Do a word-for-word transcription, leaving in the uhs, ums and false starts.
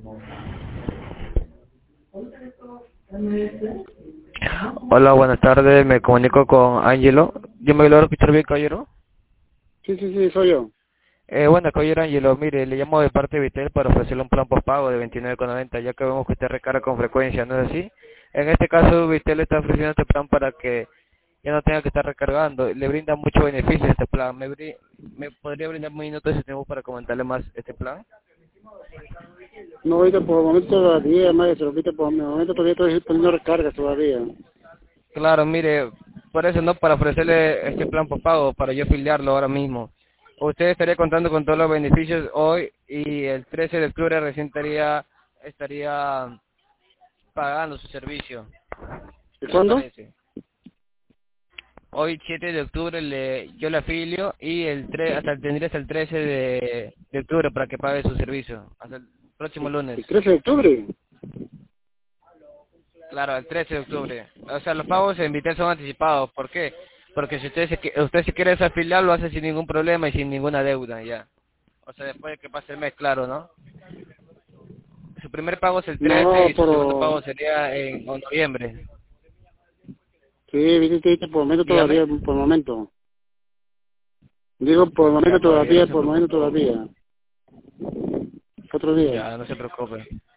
Hola, buenas tardes, me comunico con Angelo. Yo me logro escuchar bien, caballero. Sí, sí, sí, soy yo. Eh, bueno, caballero Angelo, mire, le llamo de parte de Vitel para ofrecerle un plan postpago de veintinueve con noventa, ya que vemos que usted recarga con frecuencia, ¿no es así? En este caso, Vitel le está ofreciendo este plan para que ya no tenga que estar recargando. Le brinda mucho beneficio este plan. ¿Me, bri- me podría brindar un minuto de su tiempo para comentarle más este plan? No, ahorita por el momento todavía, maestro, ahorita por el momento todavía estoy poniendo recargas todavía. Claro, mire, por eso no, para ofrecerle este plan postpago, para yo afiliarlo ahora mismo. Usted estaría contando con todos los beneficios hoy y el trece de octubre recién estaría, estaría pagando su servicio. ¿Y ¿Qué le cuándo? parece? Hoy siete de octubre le, yo le afilio y el tre, hasta tendría hasta el trece de, de octubre para que pague su servicio, hasta el próximo lunes. ¿El trece de octubre? Claro, el trece de octubre. O sea, los pagos en Vitel son anticipados. ¿Por qué? Porque si usted se, qui- usted se quiere desafiliar, lo hace sin ningún problema y sin ninguna deuda, ya. O sea, después de que pase el mes, claro, ¿no? Su primer pago es el trece No, y su segundo pero... pago sería en noviembre. Sí, viste, viste, por el momento Dígame. todavía, por el momento. Digo, por el Ya, momento caballero, no todavía, se por el momento preocupe. todavía. Otro día. Ya, no se preocupe.